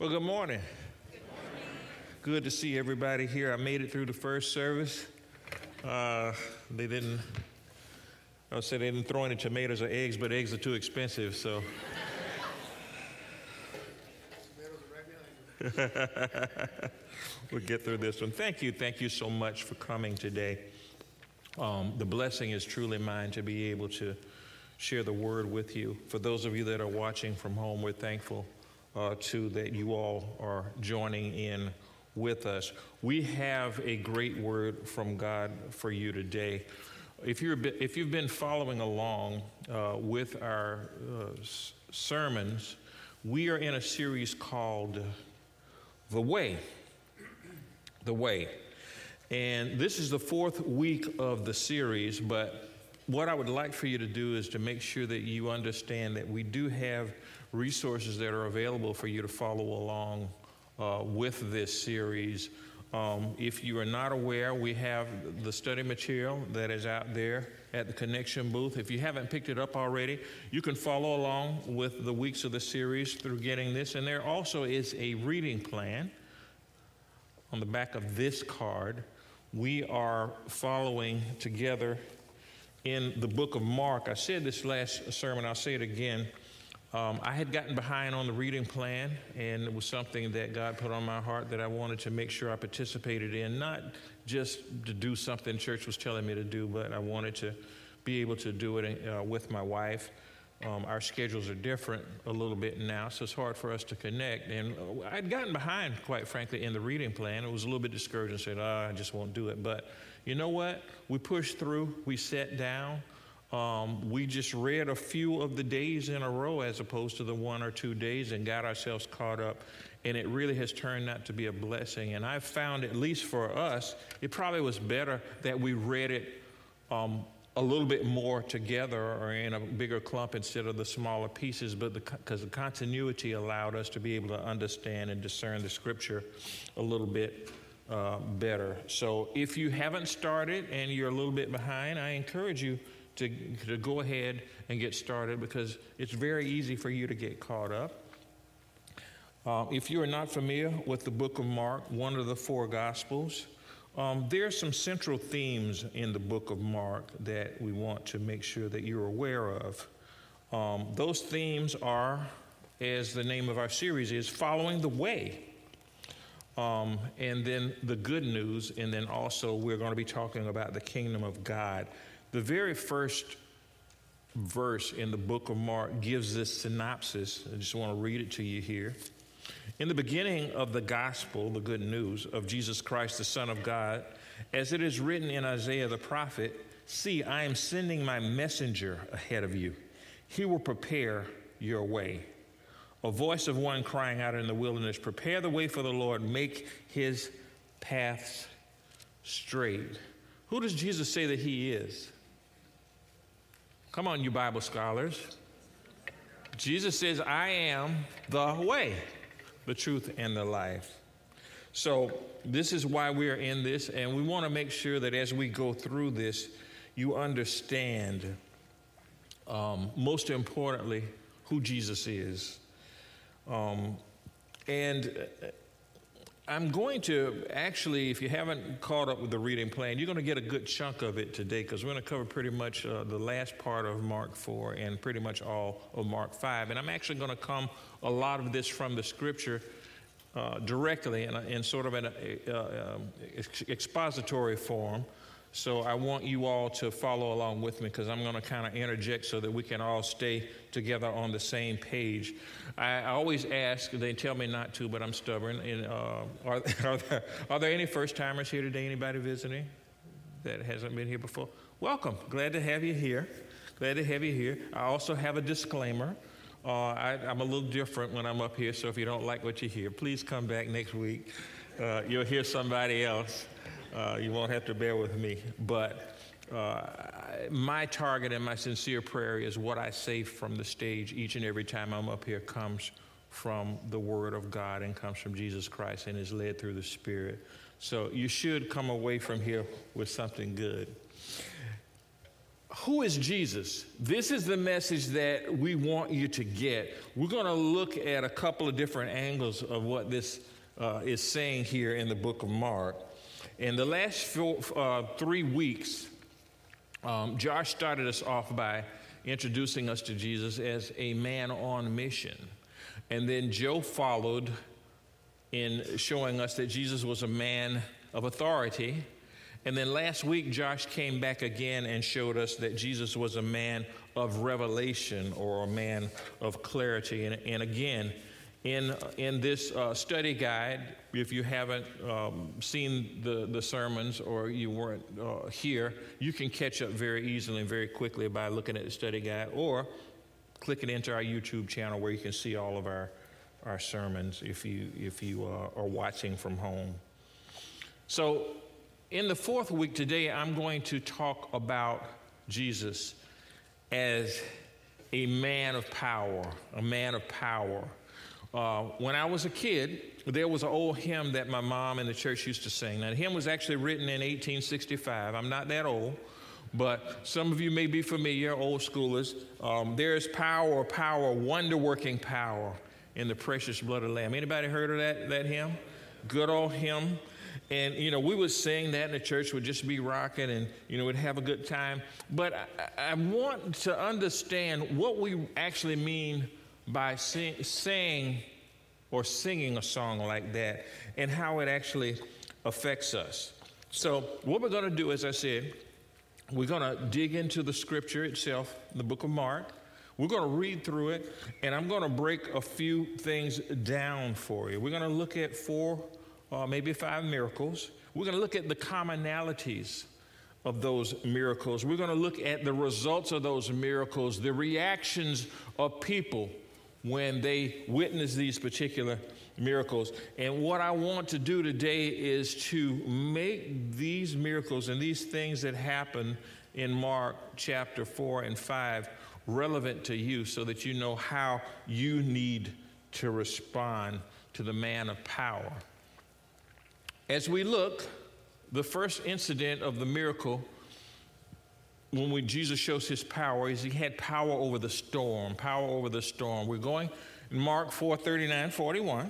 Well, good morning. Good to see everybody here. I made it through the first service. They didn't throw any tomatoes or eggs, but eggs are too expensive, so. We'll get through this one. Thank you so much for coming today. The blessing is truly mine to be able to share the word with you. For those of you that are watching from home, we're thankful too that you all are joining in with us. We have a great word from God for you today. If you've been following along with our sermons, we are in a series called The Way. The Way. And this is the fourth week of the series, but what I would like for you to do is to make sure that you understand that we do have resources that are available for you to follow along with this series. If you are not aware, we have the study material that is out there at the Connection booth. If you haven't picked it up already, you can follow along with the weeks of the series through getting this. And there also is a reading plan on the back of this card. We are following together in the book of Mark. I said this last sermon, I'll say it again. I had gotten behind on the reading plan, and it was something that God put on my heart that I wanted to make sure I participated in, not just to do something church was telling me to do, but I wanted to be able to do it with my wife. Our schedules are different a little bit now, so it's hard for us to connect. And I'd gotten behind, quite frankly, in the reading plan. It was a little bit discouraging, said, I just won't do it. But you know what? We pushed through. We sat down. We just read a few of the days in a row as opposed to the 1 or 2 days and got ourselves caught up. And it really has turned out to be a blessing. And I've found, at least for us, it probably was better that we read it a little bit more together or in a bigger clump instead of the smaller pieces, but because the continuity allowed us to be able to understand and discern the scripture a little bit better. So if you haven't started and you're a little bit behind, I encourage you to go ahead and get started because it's very easy for you to get caught up. If you are not familiar with the book of Mark, one of the four Gospels, there are some central themes in the book of Mark that we want to make sure that you're aware of. Those themes are, as the name of our series is, following the way. And then the good news, and then also we're going to be talking about the kingdom of God. The very first verse in the book of Mark gives this synopsis. I just want to read it to you here. In the beginning of the gospel, the good news of Jesus Christ, the Son of God, as it is written in Isaiah the prophet, see, I am sending my messenger ahead of you. He will prepare your way. A voice of one crying out in the wilderness, prepare the way for the Lord, make his paths straight. Who does Jesus say that he is? Come on, you Bible scholars. Jesus says, I am the way, the truth, and the life. So this is why we are in this, and we want to make sure that as we go through this, you understand, most importantly, who Jesus is. And I'm going to actually, if you haven't caught up with the reading plan, you're going to get a good chunk of it today because we're going to cover pretty much the last part of Mark 4 and pretty much all of Mark 5. And I'm actually going to come a lot of this from the scripture directly in sort of an expository form. So I want you all to follow along with me because I'm going to kind of interject so that we can all stay together on the same page. I always ask, they tell me not to, but I'm stubborn. And, are there any first-timers here today? Anybody visiting that hasn't been here before? Welcome. Glad to have you here. Glad to have you here. I also have a disclaimer. I'm a little different when I'm up here, so if you don't like what you hear, please come back next week. You'll hear somebody else. You won't have to bear with me. But my target and my sincere prayer is what I say from the stage each and every time I'm up here comes from the Word of God and comes from Jesus Christ and is led through the Spirit. So you should come away from here with something good. who is Jesus? This is the message that we want you to get. We're going to look at a couple of different angles of what this is saying here in the book of Mark. In the last 3 weeks, Josh started us off by introducing us to Jesus as a man on mission. And then Joe followed in showing us that Jesus was a man of authority. And then last week, Josh came back again and showed us that Jesus was a man of revelation, or a man of clarity. And again, in this study guide, if you haven't seen the sermons, or you weren't here, you can catch up very easily and very quickly by looking at the study guide, or clicking into our YouTube channel where you can see all of our sermons if you are watching from home. So in the fourth week today, I'm going to talk about Jesus as a man of power, a man of power. When I was a kid, there was an old hymn that my mom in the church used to sing. Now, the hymn was actually written in 1865. I'm not that old, but some of you may be familiar, old schoolers. There is power, wonder-working power in the precious blood of the Lamb. Anybody heard of that hymn? Good old hymn. And, we would sing that, and the church would just be rocking, and, we'd have a good time. But I want to understand what we actually mean by saying or singing a song like that, and how it actually affects us. So what we're going to do, as I said, we're going to dig into the scripture itself, the book of Mark. We're going to read through it, and I'm going to break a few things down for you. We're going to look at 4, maybe 5 miracles. We're going to look at the commonalities of those miracles. We're going to look at the results of those miracles, the reactions of people when they witness these particular miracles. And what I want to do today is to make these miracles and these things that happen in Mark chapter 4 and 5 relevant to you, so that you know how you need to respond to the man of power. As we look, the first incident of the miracle, when Jesus shows his power, is he had power over the storm, We're going in Mark 4:39-41.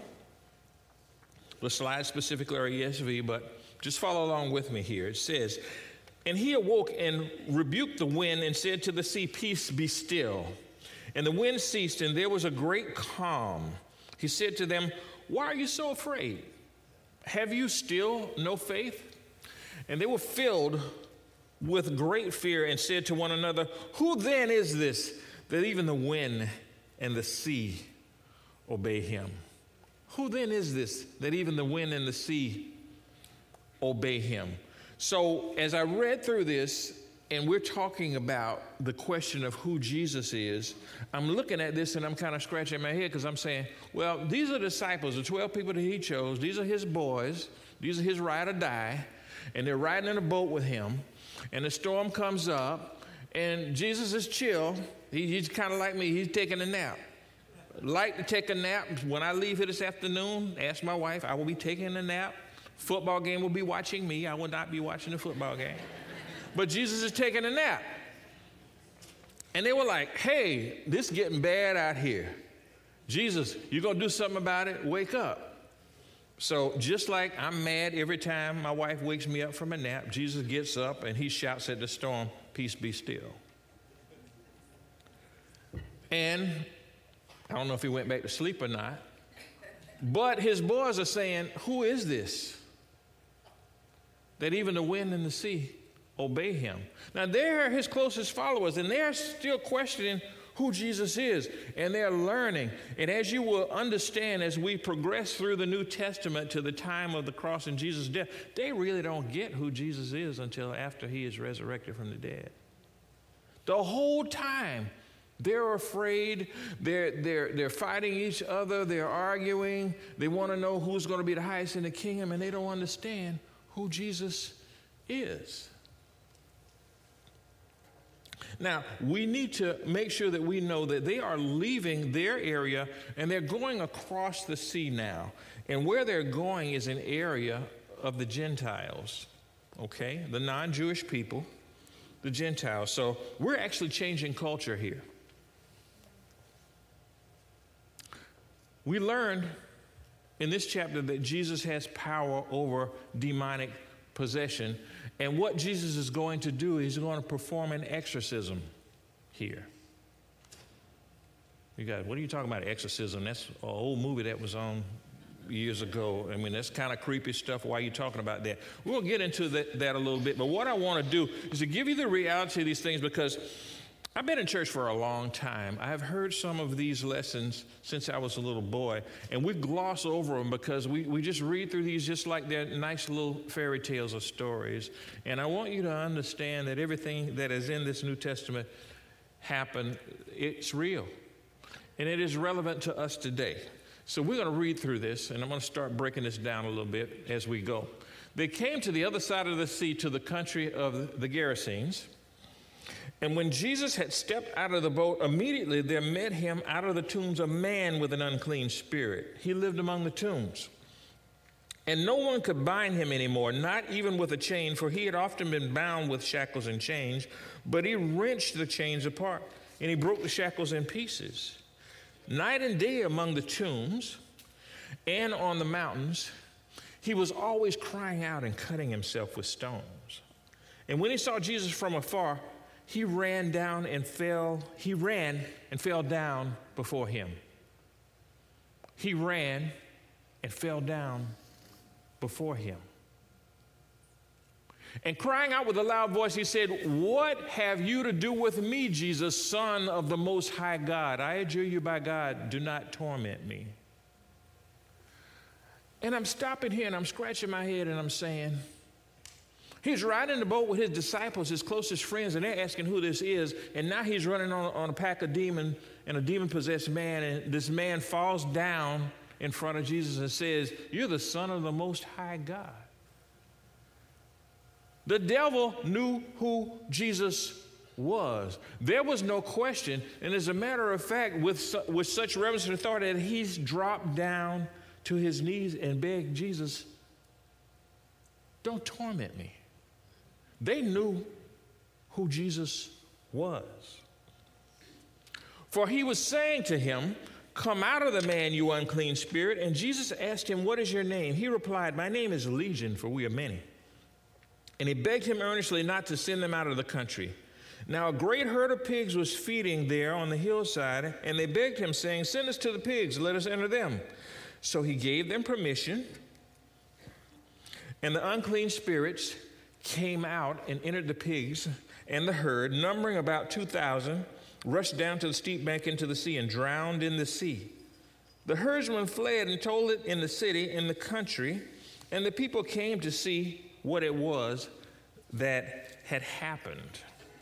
The slide specifically are ESV, but just follow along with me here. It says, "And he awoke and rebuked the wind and said to the sea, 'Peace, be still.' And the wind ceased, and there was a great calm. He said to them, 'Why are you so afraid? Have you still no faith?' And they were filled with great fear and said to one another, 'Who then is this that even the wind and the sea obey him?'" Who then is this that even the wind and the sea obey him? So as I read through this, and we're talking about the question of who Jesus is, I'm looking at this and I'm kind of scratching my head, because I'm saying, well, these are disciples, the 12 people that he chose. These are his boys. These are his ride or die. And they're riding in a boat with him. And the storm comes up, and Jesus is chill. He's kind of like me. He's taking a nap. Like to take a nap. When I leave here this afternoon, ask my wife, I will be taking a nap. Football game will be watching me. I will not be watching the football game. But Jesus is taking a nap. And they were like, "Hey, this is getting bad out here. Jesus, you going to do something about it? Wake up." So just like I'm mad every time my wife wakes me up from a nap, Jesus gets up and he shouts at the storm, "Peace, be still." And I don't know if he went back to sleep or not, but his boys are saying, "Who is this that even the wind and the sea obey him?" Now, they're his closest followers, and they're still questioning who Jesus is, and they're learning. And as you will understand, as we progress through the New Testament to the time of the cross and Jesus' death, they really don't get who Jesus is until after he is resurrected from the dead. The whole time, they're afraid, they're fighting each other, they're arguing, they want to know who's going to be the highest in the kingdom, and they don't understand who Jesus is. Now, we need to make sure that we know that they are leaving their area and they're going across the sea now. And where they're going is an area of the Gentiles, okay, the non-Jewish people. the Gentiles. So we're actually changing culture here. We learned in this chapter that Jesus has power over demonic possession. And what Jesus is going to do, he's going to perform an exorcism here. You guys, what are you talking about, exorcism? That's an old movie that was on years ago. I mean, that's kind of creepy stuff. Why are you talking about that? We'll get into that a little bit. But what I want to do is to give you the reality of these things, because I've been in church for a long time. I've heard some of these lessons since I was a little boy, and we gloss over them because we just read through these just like they're nice little fairy tales or stories. And I want you to understand that everything that is in this New Testament happened, it's real, and it is relevant to us today. So we're going to read through this, and I'm going to start breaking this down a little bit as we go. They came to the other side of the sea, to the country of the Gerasenes. And when Jesus had stepped out of the boat, immediately there met him out of the tombs a man with an unclean spirit. He lived among the tombs. And no one could bind him anymore, not even with a chain, for he had often been bound with shackles and chains. But he wrenched the chains apart, and he broke the shackles in pieces. Night and day among the tombs and on the mountains, he was always crying out and cutting himself with stones. And when he saw Jesus from afar, he ran and fell down before him. He ran and fell down before him. And crying out with a loud voice, he said, "What have you to do with me, Jesus, Son of the Most High God? I adjure you by God, do not torment me." And I'm stopping here and I'm scratching my head and I'm saying, he's riding the boat with his disciples, his closest friends, and they're asking who this is. And now he's running on a pack of demons and a demon-possessed man. And this man falls down in front of Jesus and says, "You're the Son of the Most High God." The devil knew who Jesus was. There was no question. And as a matter of fact, with such reverence and authority, that he's dropped down to his knees and begged Jesus, "Don't torment me." They knew who Jesus was. For he was saying to him, "Come out of the man, you unclean spirit." And Jesus asked him, "What is your name?" He replied, "My name is Legion, for we are many." And he begged him earnestly not to send them out of the country. Now a great herd of pigs was feeding there on the hillside, and they begged him, saying, "Send us to the pigs, let us enter them." So he gave them permission, and the unclean spirits came out and entered the pigs, and the herd, numbering about 2,000, rushed down to the steep bank into the sea and drowned in the sea. The herdsmen fled and told it in the city, in the country, and the people came to see what it was that had happened.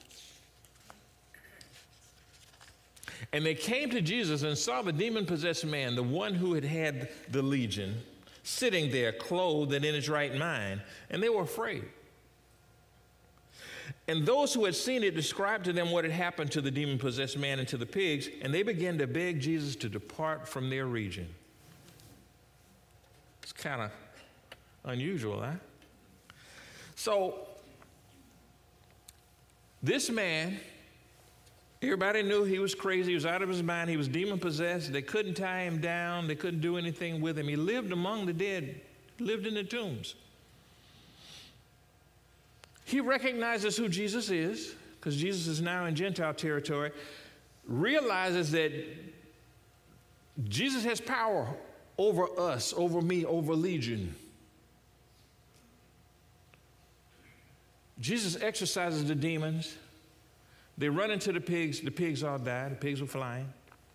And they came to Jesus and saw the demon-possessed man, the one who had the legion, sitting there, clothed and in his right mind, and they were afraid. And those who had seen it described to them what had happened to the demon-possessed man and to the pigs, and they began to beg Jesus to depart from their region. It's kind of unusual, huh? So, this man, everybody knew he was crazy. He was out of his mind. He was demon-possessed. They couldn't tie him down. They couldn't do anything with him. He lived among the dead, lived in the tombs. He recognizes who Jesus is, because Jesus is now in Gentile territory, realizes that Jesus has power over us, over me, over Legion. Jesus exorcises the demons. They run into the pigs all die, the pigs were flying.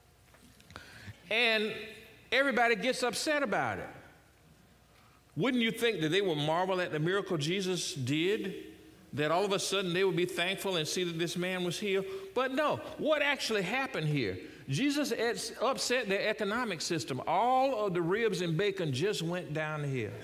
And everybody gets upset about it. Wouldn't you think that they would marvel at the miracle Jesus did? That all of a sudden they would be thankful and see that this man was healed? But no, what actually happened here? Jesus upset their economic system. All of the ribs and bacon just went down the hill.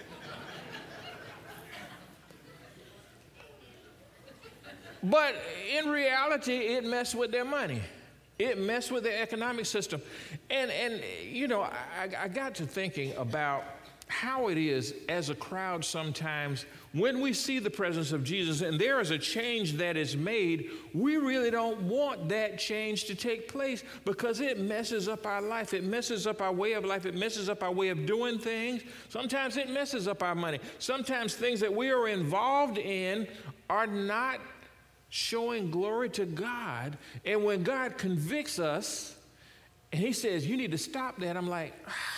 But in reality, it messed with their money. It messed with their economic system. And you know, I got to thinking about how it is as a crowd sometimes when we see the presence of Jesus and there is a change that is made, we really don't want that change to take place because it messes up our life. It messes up our way of life. It messes up our way of doing things. Sometimes it messes up our money. Sometimes things that we are involved in are not showing glory to God. And when God convicts us and he says, you need to stop that, I'm like,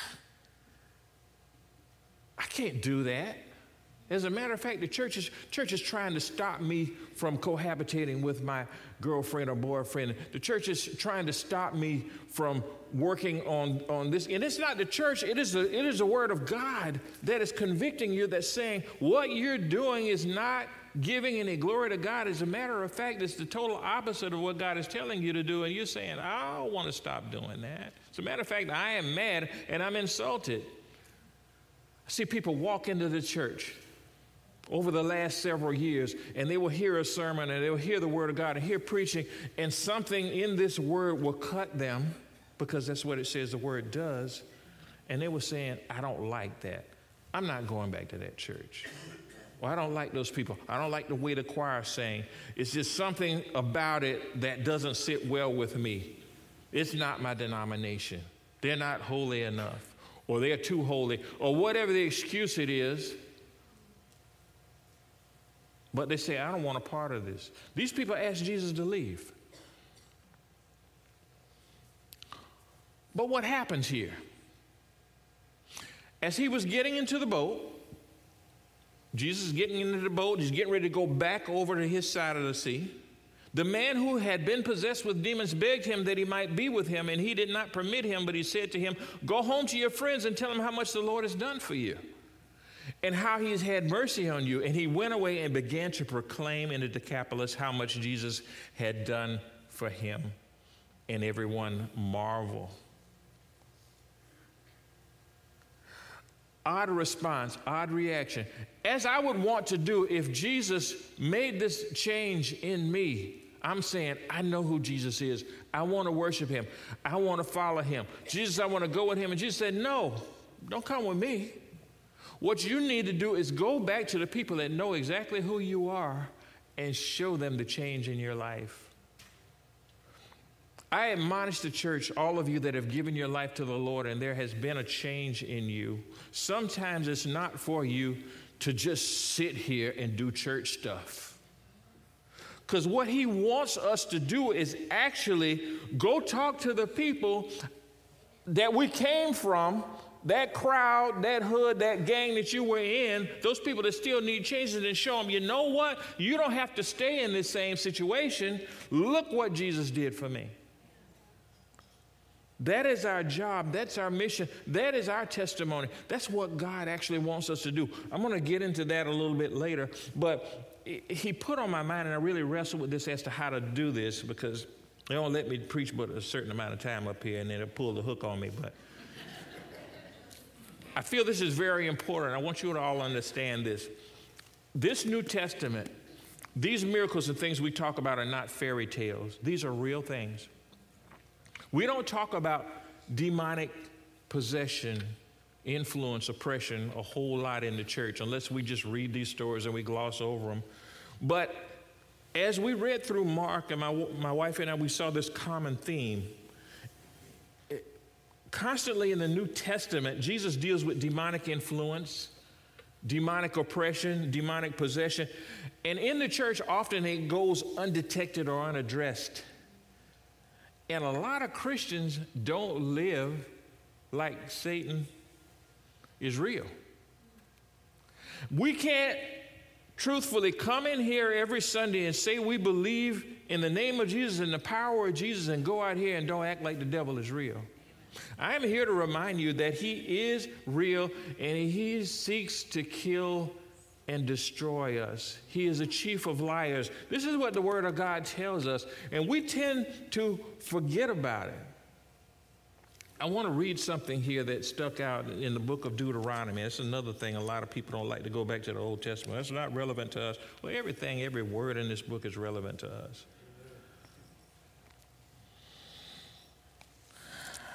I can't do that. As a matter of fact, the church is trying to stop me from cohabitating with my girlfriend or boyfriend. The church is trying to stop me from working on this. And it's not the church, it is the word of God that is convicting you, that's saying what you're doing is not giving any glory to God. As a matter of fact, it's the total opposite of what God is telling you to do. And you're saying, I don't want to stop doing that. As a matter of fact, I am mad and I'm insulted. I see people walk into the church over the last several years, and they will hear a sermon, and they will hear the word of God and hear preaching, and something in this word will cut them, because that's what it says the word does, and they were saying, I don't like that. I'm not going back to that church. Well, I don't like those people. I don't like the way the choir sang. It's just something about it that doesn't sit well with me. It's not my denomination. They're not holy enough, or they're too holy, or whatever the excuse it is. But they say, I don't want a part of this. These people asked Jesus to leave. But what happens here? As he was getting into the boat, Jesus is getting into the boat, he's getting ready to go back over to his side of the sea. The man who had been possessed with demons begged him that he might be with him, and he did not permit him, but he said to him, go home to your friends and tell them how much the Lord has done for you and how he has had mercy on you. And he went away and began to proclaim in the Decapolis how much Jesus had done for him, and everyone marveled. Odd response, odd reaction. As I would want to do if Jesus made this change in me, I'm saying, I know who Jesus is. I want to worship him. I want to follow him. Jesus, I want to go with him. And Jesus said, no, don't come with me. What you need to do is go back to the people that know exactly who you are and show them the change in your life. I admonish the church, all of you that have given your life to the Lord and there has been a change in you. Sometimes it's not for you to just sit here and do church stuff. Because what he wants us to do is actually go talk to the people that we came from, that crowd, that hood, that gang that you were in, those people that still need changes, and show them, you know what? You don't have to stay in this same situation. Look what Jesus did for me. That is our job. That's our mission. That is our testimony. That's what God actually wants us to do. I'm going to get into that a little bit later, but he put on my mind, and I really wrestled with this as to how to do this, because they don't let me preach but a certain amount of time up here, and then they'll pull the hook on me. But I feel this is very important. I want you to all understand this. This New Testament, these miracles and things we talk about are not fairy tales. These are real things. We don't talk about demonic possession, influence, oppression a whole lot in the church unless we just read these stories and we gloss over them. But as we read through Mark, and my wife and I, we saw this common theme. Constantly in the New Testament, Jesus deals with demonic influence, demonic oppression, demonic possession. And in the church, often it goes undetected or unaddressed. And a lot of Christians don't live like Satan is real. We can't truthfully come in here every Sunday and say we believe in the name of Jesus and the power of Jesus and go out here and don't act like the devil is real. I am here to remind you that he is real and he seeks to kill and destroy us. He is a chief of liars. This is what the Word of God tells us, and we tend to forget about it. I want to read something here that stuck out in the book of Deuteronomy. That's another thing a lot of people don't like to go back to the Old Testament. That's not relevant to us. Well, every word in this book is relevant to us.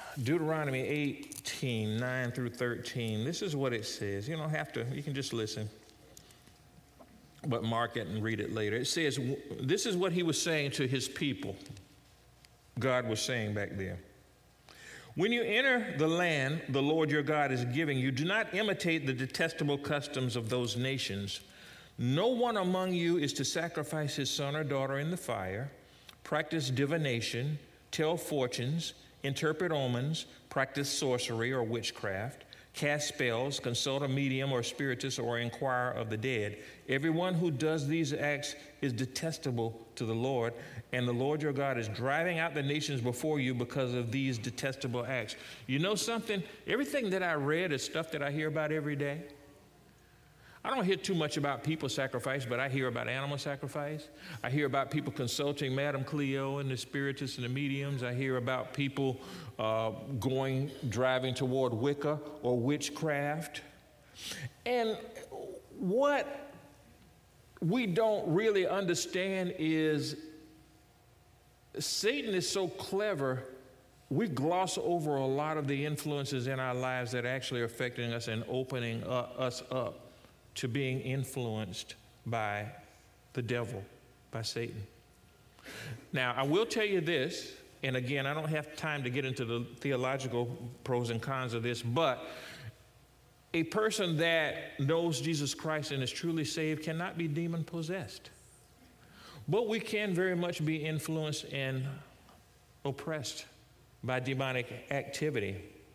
Deuteronomy 18, 9 through 13. This is what it says. You don't have to, you can just listen, but mark it and read it later. It says, this is what he was saying to his people. God was saying back there. When you enter the land the Lord your God is giving you, do not imitate the detestable customs of those nations. No one among you is to sacrifice his son or daughter in the fire, practice divination, tell fortunes, interpret omens, practice sorcery or witchcraft, cast spells, consult a medium or spiritist, or inquire of the dead. Everyone who does these acts is detestable to the Lord, and the Lord your God is driving out the nations before you because of these detestable acts. You know something? Everything that I read is stuff that I hear about every day. I don't hear too much about people sacrifice, but I hear about animal sacrifice. I hear about people consulting Madame Cleo and the spiritists and the mediums. I hear about people driving toward Wicca or witchcraft. And what we don't really understand is Satan is so clever, we gloss over a lot of the influences in our lives that are actually affecting us and opening us up to being influenced by the devil, by Satan. Now, I will tell you this, and again, I don't have time to get into the theological pros and cons of this, but a person that knows Jesus Christ and is truly saved cannot be demon possessed. But we can very much be influenced and oppressed by demonic activity.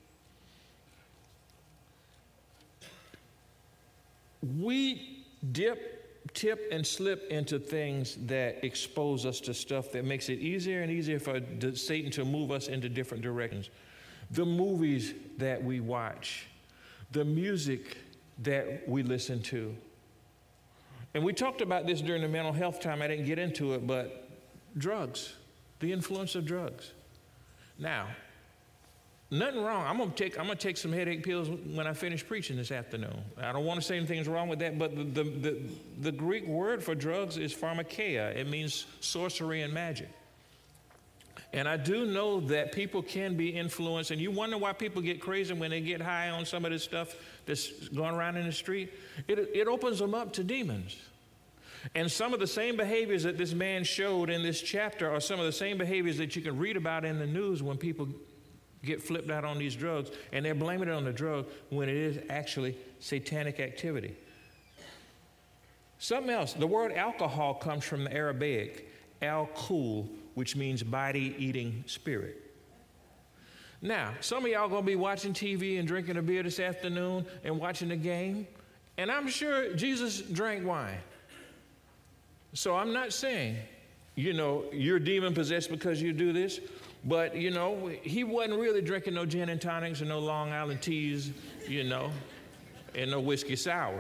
We tip and slip into things that expose us to stuff that makes it easier and easier for Satan to move us into different directions. The movies that we watch, the music that we listen to. And we talked about this during the mental health time. I didn't get into it, but drugs, the influence of drugs. Now, nothing wrong. I'm gonna take some headache pills when I finish preaching this afternoon. I don't want to say anything's wrong with that, but the Greek word for drugs is pharmakeia. It means sorcery and magic. And I do know that people can be influenced, and you wonder why people get crazy when they get high on some of this stuff that's going around in the street. It opens them up to demons. And some of the same behaviors that this man showed in this chapter are some of the same behaviors that you can read about in the news when people get flipped out on these drugs, and they're blaming it on the drug when it is actually satanic activity. Something else, the word alcohol comes from the Arabic, al-kul, which means body-eating spirit. Now, some of y'all gonna be watching TV and drinking a beer this afternoon and watching the game, and I'm sure Jesus drank wine. So I'm not saying, you're demon-possessed because you do this, but, he wasn't really drinking no gin and tonics and no Long Island teas, and no whiskey sours.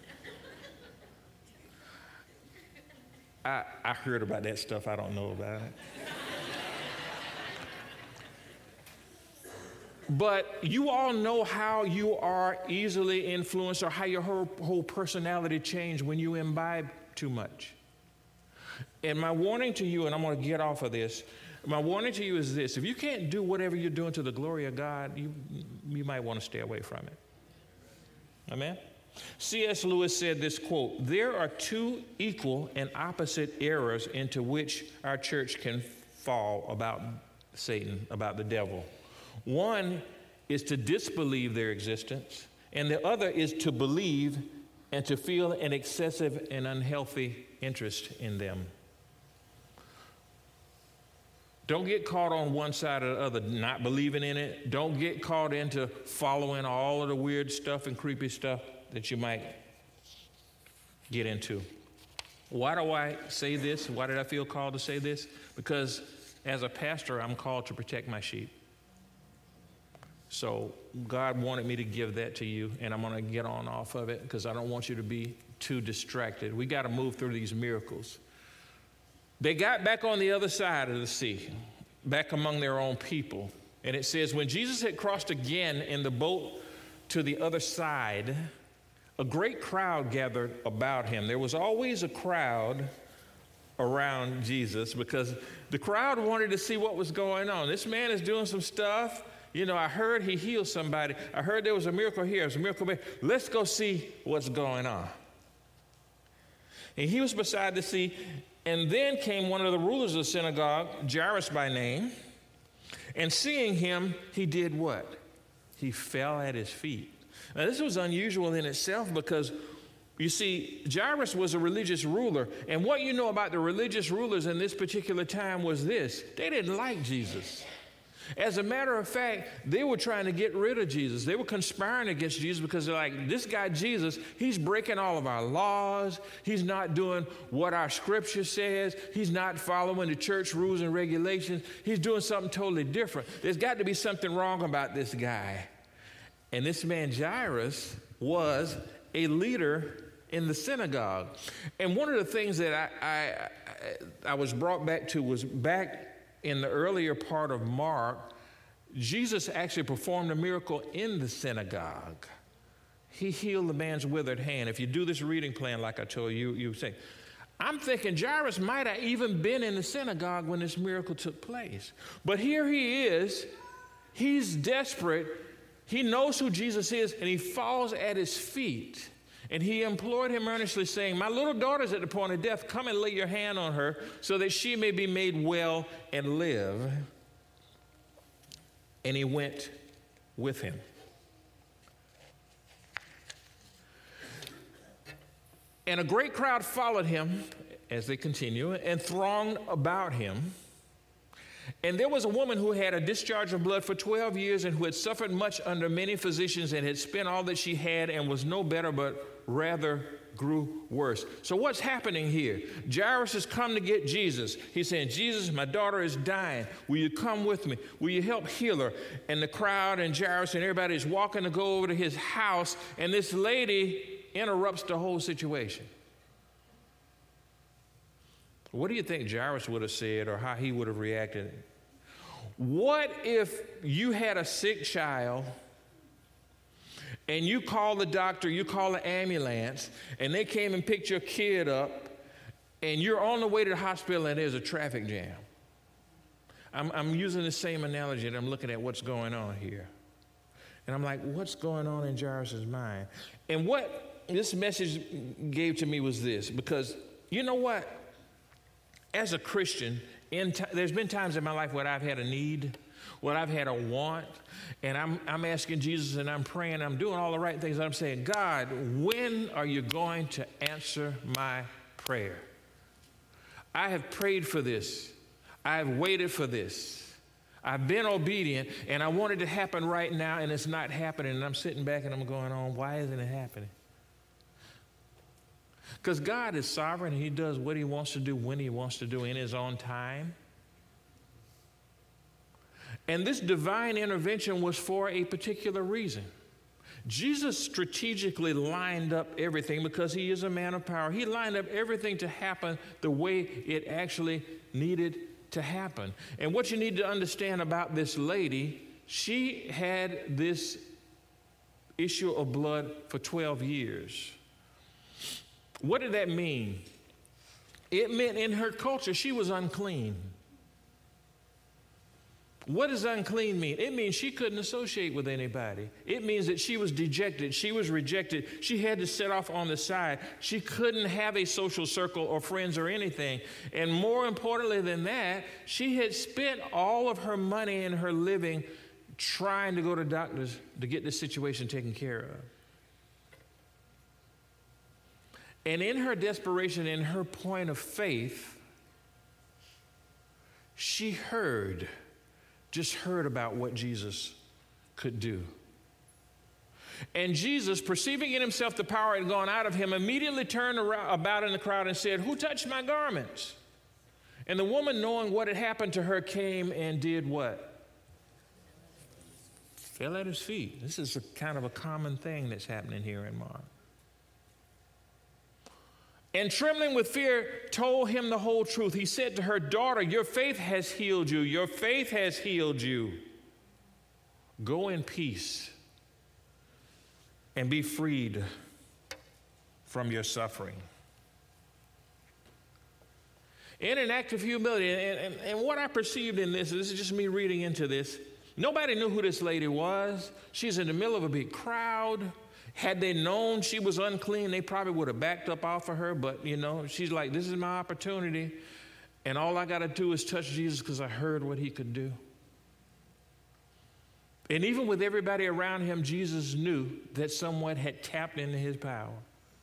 I heard about that stuff. I don't know about it. But you all know how you are easily influenced or how your whole personality changes when you imbibe too much. And my warning to you, and I'm going to get off of this, my warning to you is this: if you can't do whatever you're doing to the glory of God, you might want to stay away from it. Amen? C.S. Lewis said this quote, "There are two equal and opposite errors into which our church can fall about Satan, about the devil. One is to disbelieve their existence, and the other is to believe and to feel an excessive and unhealthy interest in them." Don't get caught on one side or the other, not believing in it. Don't get caught into following all of the weird stuff and creepy stuff that you might get into. Why do I say this? Why did I feel called to say this? Because as a pastor, I'm called to protect my sheep. So God wanted me to give that to you, and I'm going to get on off of it because I don't want you to be too distracted. We got to move through these miracles. They got back on the other side of the sea, back among their own people. And it says, when Jesus had crossed again in the boat to the other side, a great crowd gathered about him. There was always a crowd around Jesus because the crowd wanted to see what was going on. This man is doing some stuff. You know, I heard he healed somebody. I heard there was a miracle here. There's a miracle there. Let's go see what's going on. And he was beside the sea. And then came one of the rulers of the synagogue, Jairus by name. And seeing him, he did what? He fell at his feet. Now, this was unusual in itself because, you see, Jairus was a religious ruler. And what you know about the religious rulers in this particular time was this: they didn't like Jesus. As a matter of fact, they were trying to get rid of Jesus. They were conspiring against Jesus because they're like, this guy Jesus, he's breaking all of our laws. He's not doing what our scripture says. He's not following the church rules and regulations. He's doing something totally different. There's got to be something wrong about this guy. And this man Jairus was a leader in the synagogue. And one of the things that I was brought back to was back in the earlier part of Mark, Jesus actually performed a miracle in the synagogue. He healed the man's withered hand. If you do this reading plan like I told you, you say, I'm thinking Jairus might have even been in the synagogue when this miracle took place. But here he is. He's desperate. He knows who Jesus is, and he falls at his feet. And he implored him earnestly, saying, my little daughter's at the point of death. Come and lay your hand on her so that she may be made well and live. And he went with him. And a great crowd followed him as they continue and thronged about him. And there was a woman who had a discharge of blood for 12 years and who had suffered much under many physicians and had spent all that she had and was no better, but rather grew worse. So what's happening here? Jairus has come to get Jesus. He's saying, Jesus, my daughter is dying. Will you come with me? Will you help heal her? And the crowd and Jairus and everybody is walking to go over to his house, and this lady interrupts the whole situation. What do you think Jairus would have said or how he would have reacted? What if you had a sick child and you call the doctor, you call the ambulance, and they came and picked your kid up, and you're on the way to the hospital and there's a traffic jam? I'm using the same analogy, and I'm looking at what's going on here. And I'm like, what's going on in Jairus' mind? And what this message gave to me was this, because you know what? As a Christian, there's been times in my life where I've had a need, where I've had a want, and I'm asking Jesus and I'm praying, I'm doing all the right things. I'm saying, God, when are you going to answer my prayer? I have prayed for this. I have waited for this. I've been obedient, and I want it to happen right now, and it's not happening. And I'm sitting back and I'm going on, why isn't it happening? Because God is sovereign, and he does what he wants to do when he wants to do in his own time. And this divine intervention was for a particular reason. Jesus strategically lined up everything because he is a man of power. He lined up everything to happen the way it actually needed to happen. And what you need to understand about this lady, she had this issue of blood for 12 years. What did that mean? It meant in her culture she was unclean. What does unclean mean? It means she couldn't associate with anybody. It means that she was dejected. She was rejected. She had to set off on the side. She couldn't have a social circle or friends or anything. And more importantly than that, she had spent all of her money and her living trying to go to doctors to get this situation taken care of. And in her desperation, in her point of faith, she just heard about what Jesus could do. And Jesus, perceiving in himself the power had gone out of him, immediately turned about in the crowd and said, "Who touched my garments?" And the woman, knowing what had happened to her, came and did what? Fell at his feet. This is kind of a common thing that's happening here in Mark. And trembling with fear, told him the whole truth. He said to her, "Daughter, your faith has healed you. Your faith has healed you. Go in peace and be freed from your suffering." In an act of humility, and what I perceived in this is just me reading into this, Nobody knew who this lady was. She's in the middle of a big crowd. Had they known she was unclean, they probably would have backed up off of her. But, she's like, this is my opportunity. And all I got to do is touch Jesus because I heard what he could do. And even with everybody around him, Jesus knew that someone had tapped into his power.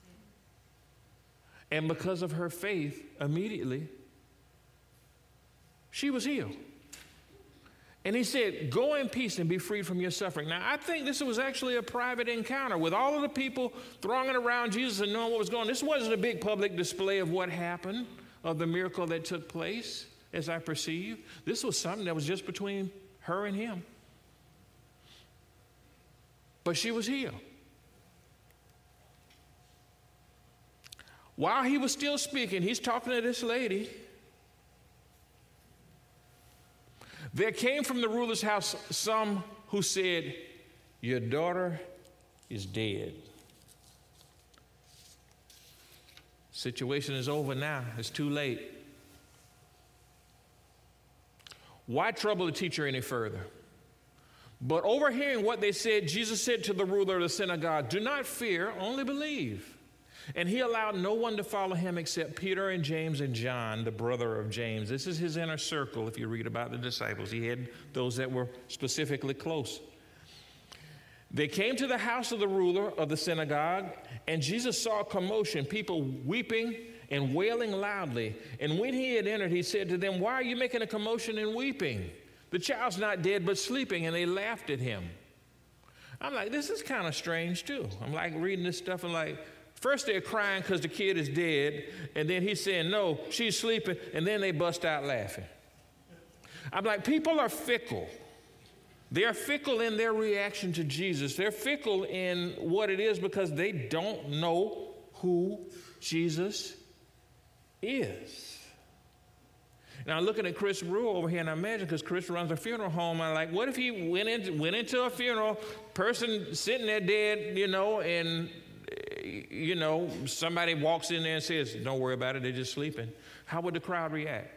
And because of her faith, immediately, she was healed. And he said, go in peace and be freed from your suffering. Now, I think this was actually a private encounter with all of the people thronging around Jesus and knowing what was going on. This wasn't a big public display of what happened, of the miracle that took place, as I perceive. This was something that was just between her and him. But she was healed. While he was still speaking, he's talking to this lady. There came from the ruler's house some who said, your daughter is dead. Situation is over now. It's too late. Why trouble the teacher any further? But overhearing what they said, Jesus said to the ruler of the synagogue, do not fear, only believe. And he allowed no one to follow him except Peter and James and John, the brother of James. This is his inner circle, if you read about the disciples. He had those that were specifically close. They came to the house of the ruler of the synagogue, and Jesus saw a commotion, people weeping and wailing loudly. And when he had entered, he said to them, why are you making a commotion and weeping? The child's not dead, but sleeping. And they laughed at him. I'm like, this is kind of strange, too. I'm like reading this stuff and like, first they're crying because the kid is dead, and then he's saying, no, she's sleeping, and then they bust out laughing. I'm like, people are fickle. They're fickle in their reaction to Jesus. They're fickle in what it is because they don't know who Jesus is. Now, I'm looking at Chris Rule over here, and I imagine because Chris runs a funeral home, I'm like, what if he went into a funeral, person sitting there dead, and somebody walks in there and says, don't worry about it, they're just sleeping. How would the crowd react?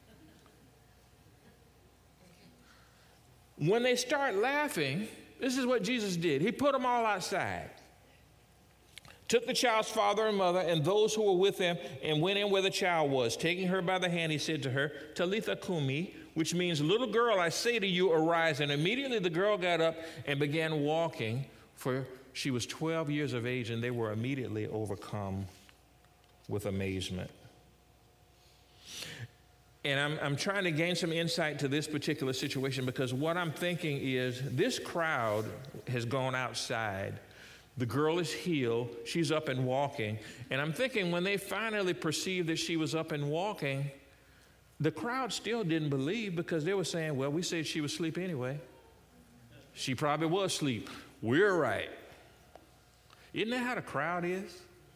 When they start laughing, this is what Jesus did. He put them all outside, took the child's father and mother and those who were with them and went in where the child was. Taking her by the hand, he said to her, Talitha Kumi, which means, little girl, I say to you, arise. And immediately the girl got up and began walking, for she was 12 years of age, and they were immediately overcome with amazement. And I'm trying to gain some insight to this particular situation because what I'm thinking is this crowd has gone outside. The girl is healed. She's up and walking. And I'm thinking when they finally perceived that she was up and walking, the crowd still didn't believe because they were saying, well, we said she was asleep anyway. She probably was asleep. We're right. Isn't that how the crowd is?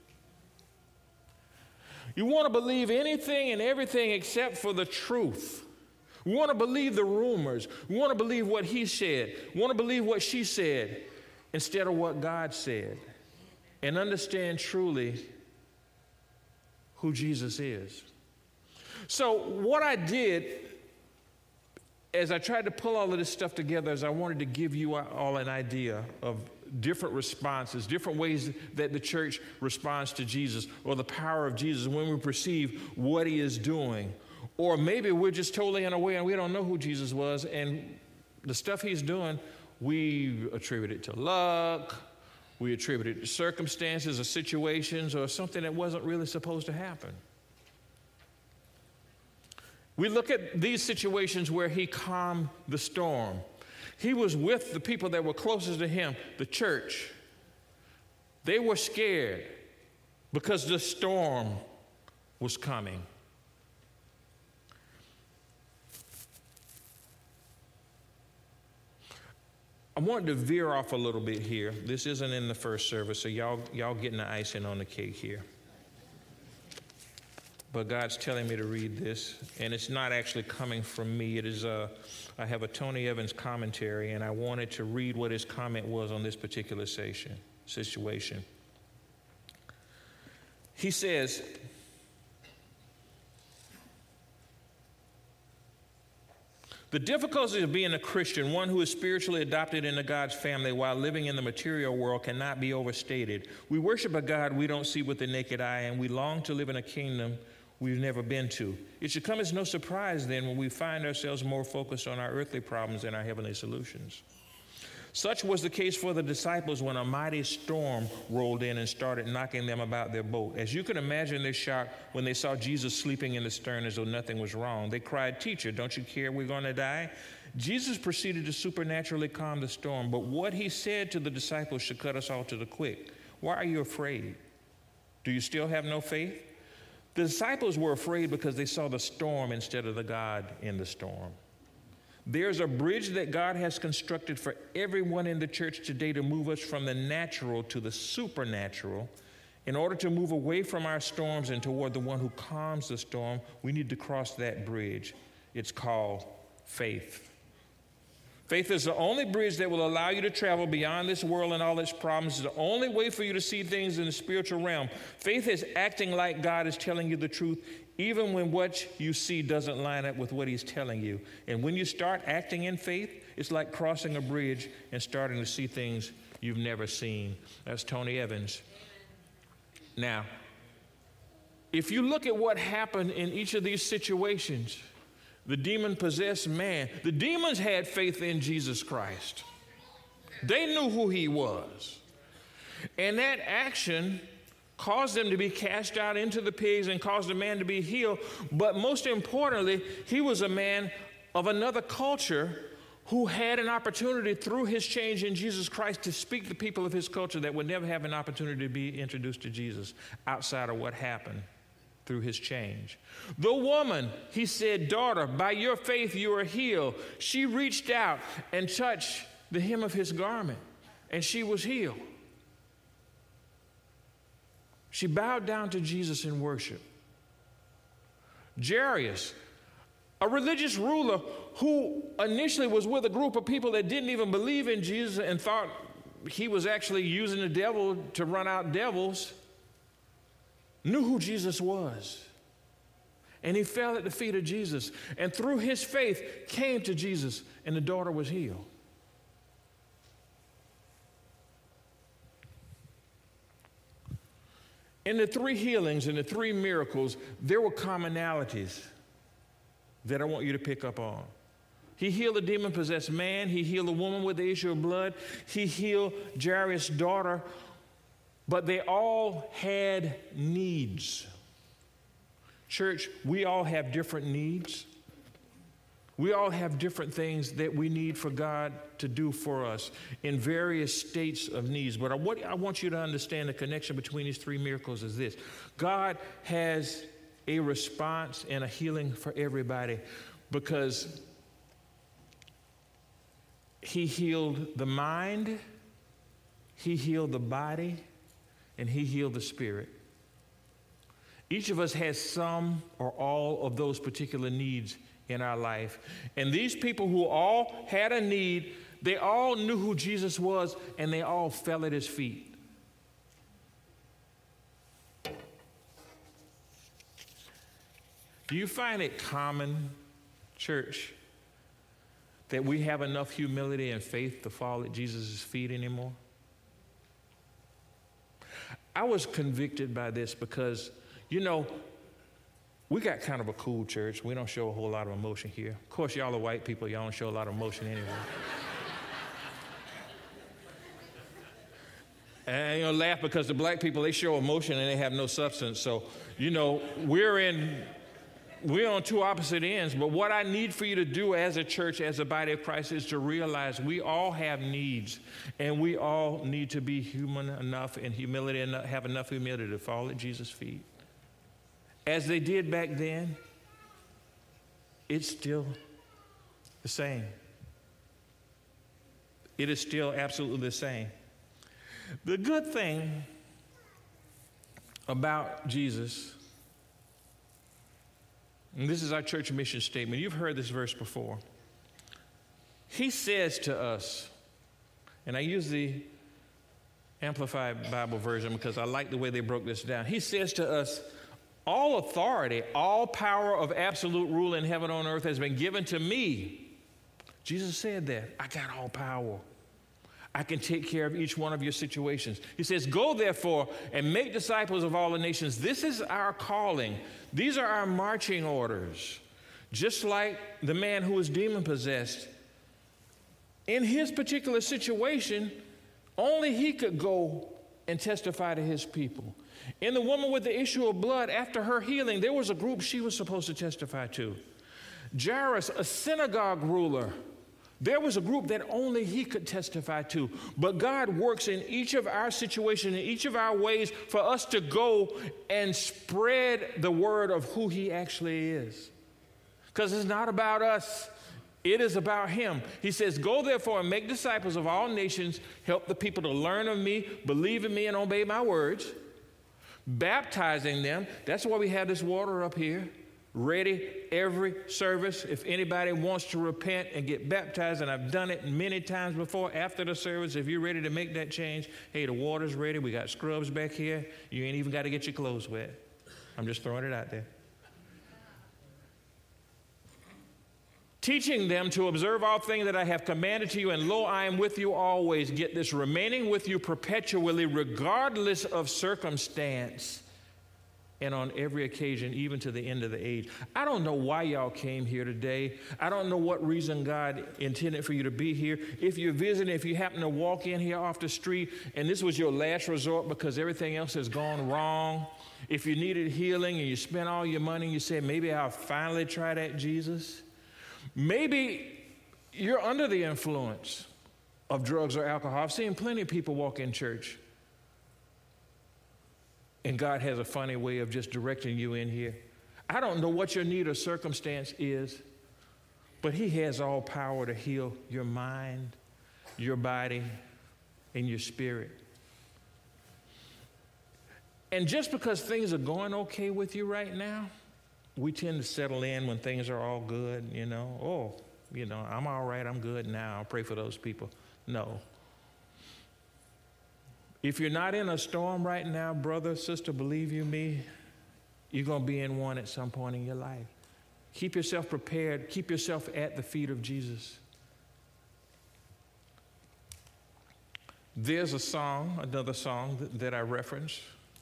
You want to believe anything and everything except for the truth. We want to believe the rumors. We want to believe what he said. We want to believe what she said instead of what God said. And understand truly who Jesus is. So what I did as I tried to pull all of this stuff together is I wanted to give you all an idea of different responses, different ways that the church responds to Jesus or the power of Jesus when we perceive what he is doing. Or maybe we're just totally unaware and we don't know who Jesus was, and the stuff he's doing, we attribute it to luck, we attribute it to circumstances or situations or something that wasn't really supposed to happen. We look at these situations where he calmed the storm. He was with the people that were closest to him, the church. They were scared because the storm was coming. I wanted to veer off a little bit here. This isn't in the first service, so y'all getting the icing on the cake here. But God's telling me to read this, and it's not actually coming from me. It is I have a Tony Evans commentary, and I wanted to read what his comment was on this particular situation. He says, The difficulty of being a Christian, one who is spiritually adopted into God's family while living in the material world, cannot be overstated. We worship a God we don't see with the naked eye, and we long to live in a kingdom we've never been to. It should come as no surprise then when we find ourselves more focused on our earthly problems than our heavenly solutions. Such was the case for the disciples when a mighty storm rolled in and started knocking them about their boat. As you can imagine their shock when they saw Jesus sleeping in the stern as though nothing was wrong. They cried, "Teacher, don't you care we're going to die?" Jesus proceeded to supernaturally calm the storm, but what he said to the disciples should cut us all to the quick. Why are you afraid? Do you still have no faith? The disciples were afraid because they saw the storm instead of the God in the storm. There's a bridge that God has constructed for everyone in the church today to move us from the natural to the supernatural. In order to move away from our storms and toward the one who calms the storm, we need to cross that bridge. It's called faith. Faith is the only bridge that will allow you to travel beyond this world and all its problems. It's the only way for you to see things in the spiritual realm. Faith is acting like God is telling you the truth, even when what you see doesn't line up with what he's telling you. And when you start acting in faith, it's like crossing a bridge and starting to see things you've never seen. That's Tony Evans. Now, if you look at what happened in each of these situations, the demon-possessed man, the demons had faith in Jesus Christ. They knew who he was. And that action caused them to be cast out into the pigs and caused the man to be healed. But most importantly, he was a man of another culture who had an opportunity through his change in Jesus Christ to speak to people of his culture that would never have an opportunity to be introduced to Jesus outside of what happened through his change. The woman, he said, "Daughter, by your faith you are healed." She reached out and touched the hem of his garment, and she was healed. She bowed down to Jesus in worship. Jairus, a religious ruler who initially was with a group of people that didn't even believe in Jesus and thought he was actually using the devil to run out devils, knew who Jesus was. And he fell at the feet of Jesus, and through his faith came to Jesus, and the daughter was healed. In the three healings and the three miracles, there were commonalities that I want you to pick up on. He healed a demon-possessed man. He healed a woman with the issue of blood. He healed Jairus' daughter. But they all had needs. Church, we all have different needs. We all have different things that we need for God to do for us in various states of needs. But what I want you to understand, the connection between these three miracles is this. God has a response and a healing for everybody because he healed the mind, he healed the body, and he healed the spirit. Each of us has some or all of those particular needs in our life. And these people who all had a need, they all knew who Jesus was, and they all fell at his feet. Do you find it common, church, that we have enough humility and faith to fall at Jesus' feet anymore? I was convicted by this because, we got kind of a cool church. We don't show a whole lot of emotion here. Of course, y'all are white people. Y'all don't show a lot of emotion anyway. And you'll laugh because the black people, they show emotion and they have no substance. So, we're on two opposite ends. But what I need for you to do as a church, as a body of Christ, is to realize we all have needs. And we all need to be human enough and have enough humility to fall at Jesus' feet. As they did back then, it's still the same. It is still absolutely the same. The good thing about Jesus, and this is our church mission statement. You've heard this verse before. He says to us, and I use the Amplified Bible version because I like the way they broke this down. He says to us, all authority, all power of absolute rule in heaven and on earth has been given to me. Jesus said that. I got all power. I can take care of each one of your situations. He says, go therefore and make disciples of all the nations. This is our calling. These are our marching orders. Just like the man who was demon-possessed. In his particular situation, only he could go and testify to his people. In the woman with the issue of blood, after her healing, there was a group she was supposed to testify to. Jairus, a synagogue ruler, there was a group that only he could testify to. But God works in each of our situations, in each of our ways, for us to go and spread the word of who he actually is. Because it's not about us. It is about him. He says, go therefore and make disciples of all nations, help the people to learn of me, believe in me, and obey my words, baptizing them. That's why we have this water up here, ready every service. If anybody wants to repent and get baptized, and I've done it many times before after the service, if you're ready to make that change, hey, the water's ready. We got scrubs back here. You ain't even got to get your clothes wet. I'm just throwing it out there. Teaching them to observe all things that I have commanded to you, and lo, I am with you always. Get this, remaining with you perpetually, regardless of circumstance, and on every occasion, even to the end of the age. I don't know why y'all came here today. I don't know what reason God intended for you to be here. If you're visiting, if you happen to walk in here off the street, and this was your last resort because everything else has gone wrong, if you needed healing and you spent all your money and you said, maybe I'll finally try that Jesus. Maybe you're under the influence of drugs or alcohol. I've seen plenty of people walk in church, and God has a funny way of just directing you in here. I don't know what your need or circumstance is, but he has all power to heal your mind, your body, and your spirit. And just because things are going okay with you right now, we tend to settle in when things are all good, I'm all right, I'm good now, I'll pray for those people. No. If you're not in a storm right now, brother, sister, believe you me, you're going to be in one at some point in your life. Keep yourself prepared. Keep yourself at the feet of Jesus. There's another song that I referenced.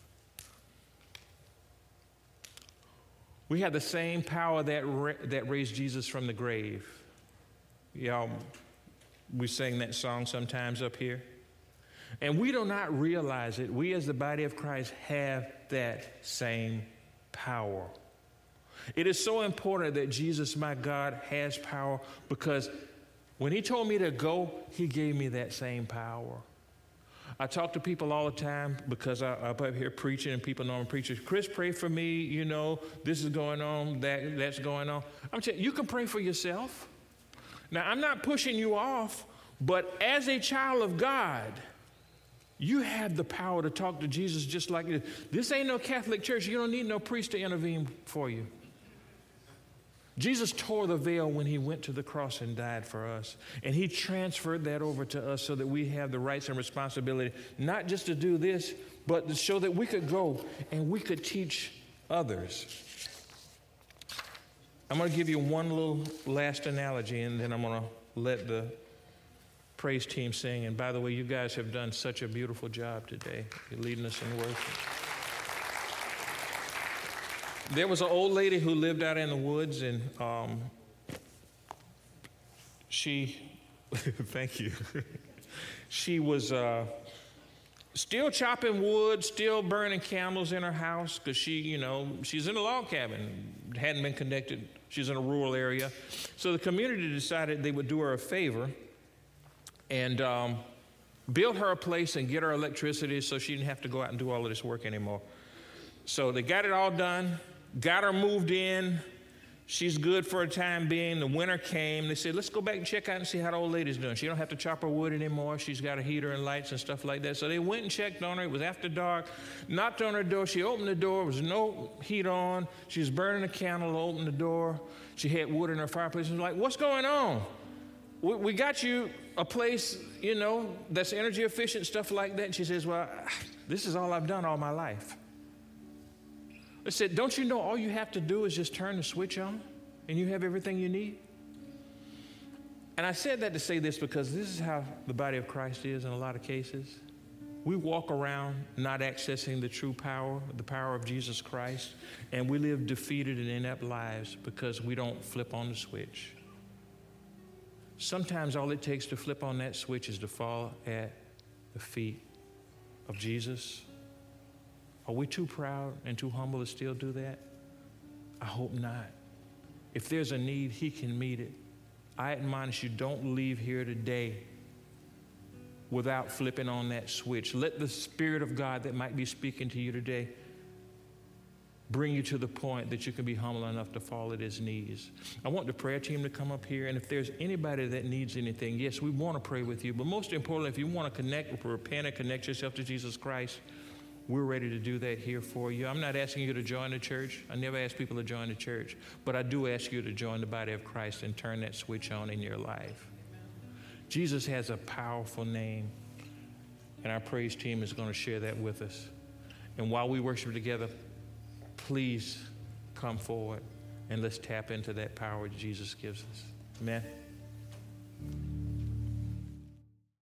We have the same power that raised Jesus from the grave. Y'all, we sing that song sometimes up here. And we do not realize it. We as the body of Christ have that same power. It is so important that Jesus, my God, has power, because when he told me to go, he gave me that same power. I talk to people all the time because I'm up here preaching, and people know I'm a preacher. Chris, pray for me. This is going on, that's going on. I'm telling you, you can pray for yourself. Now, I'm not pushing you off, but as a child of God, you have the power to talk to Jesus just like this. This ain't no Catholic church. You don't need no priest to intervene for you. Jesus tore the veil when he went to the cross and died for us. And he transferred that over to us so that we have the rights and responsibility, not just to do this, but to show that we could go and we could teach others. I'm going to give you one little last analogy, and then I'm going to let the praise team sing. And by the way, you guys have done such a beautiful job today. You're leading us in worship. There was an old lady who lived out in the woods, and she, thank you, she was still chopping wood, still burning candles in her house, because she's in a log cabin, hadn't been connected. She's in a rural area. So the community decided they would do her a favor and build her a place and get her electricity so she didn't have to go out and do all of this work anymore. So they got it all done. Got her moved in. She's good for a time being. The winter came. They said, let's go back and check out and see how the old lady's doing. She don't have to chop her wood anymore. She's got a heater and lights and stuff like that. So they went and checked on her. It was after dark. Knocked on her door. She opened the door. There was no heat on. She was burning a candle. Opened the door. She had wood in her fireplace. She was like, what's going on? We got you a place, that's energy efficient, stuff like that. And she says, well, this is all I've done all my life. I said, don't you know all you have to do is just turn the switch on and you have everything you need? And I said that to say this because this is how the body of Christ is in a lot of cases. We walk around not accessing the true power, the power of Jesus Christ, and we live defeated and inept lives because we don't flip on the switch. Sometimes all it takes to flip on that switch is to fall at the feet of Jesus. Are we too proud and too humble to still do that? I hope not. If there's a need, he can meet it. I admonish you, don't leave here today without flipping on that switch. Let the Spirit of God that might be speaking to you today bring you to the point that you can be humble enough to fall at his knees. I want the prayer team to come up here, and if there's anybody that needs anything, yes, we want to pray with you, but most importantly, if you want to connect, repent and connect yourself to Jesus Christ, we're ready to do that here for you. I'm not asking you to join the church. I never ask people to join the church, but I do ask you to join the body of Christ and turn that switch on in your life. Jesus has a powerful name, and our praise team is going to share that with us. And while we worship together, please come forward and let's tap into that power that Jesus gives us. Amen.